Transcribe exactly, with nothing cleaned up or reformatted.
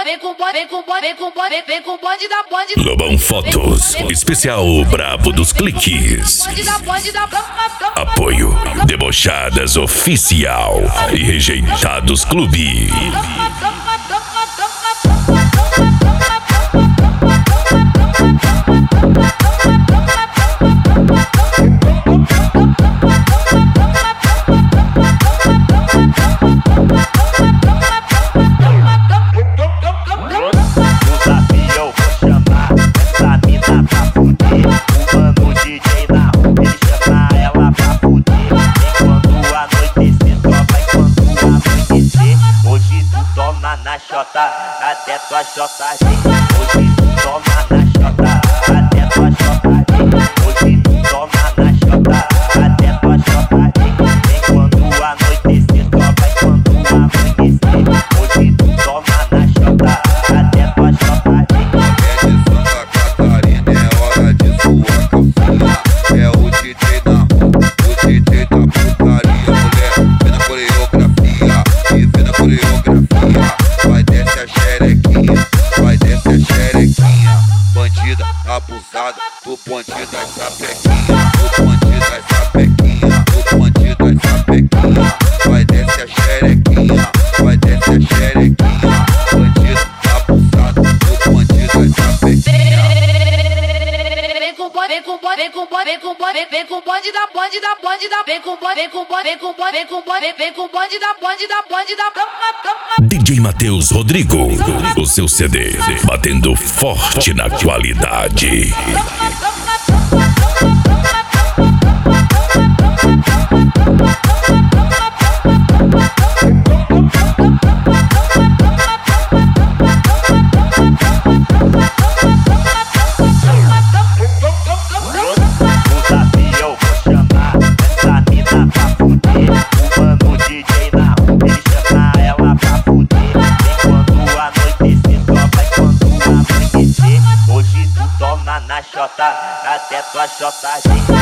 vem com bonde, vem com bonde, vem com bonde, vem com bonde da bonde. Lobão Fotos, especial brabo dos cliques. Apoio Debochadas Oficial e Rejeitados Clube. Até tua chota vem, hoje tu toma na chota. Até tua chota vem, hoje tu toma na chota. Até tua chota vem, vem quando anoitecer, só vai quando amanhecer. Hoje tu toma na chota, até tua chota vem. É de Santa Catarina, é hora de suar calcinha. É o D J da rua, o D J da putaria. Mulher, vê na coreografia, e vê na coreografia. Vai desce a xerequinha, vai desce a xerequinha. Bandida abusada, do bonde das sapequinha. Do bonde das sapequinha, do bonde das sapequinha. Vai desce a xerequinha, vai desce a xerequinha. Bandida abusada, do bonde das sapequinha. Vem com bonde, vem com bonde, vem com bonde, vem com bonde, vem com bonde da bonde da bonde da. Vem com bonde, vem com bonde, vem com bonde, vem com bonde, vem com bonde da bonde da bonde da. D J Matheus Rodrigo, o seu C D batendo forte na qualidade. Até tua chota vem.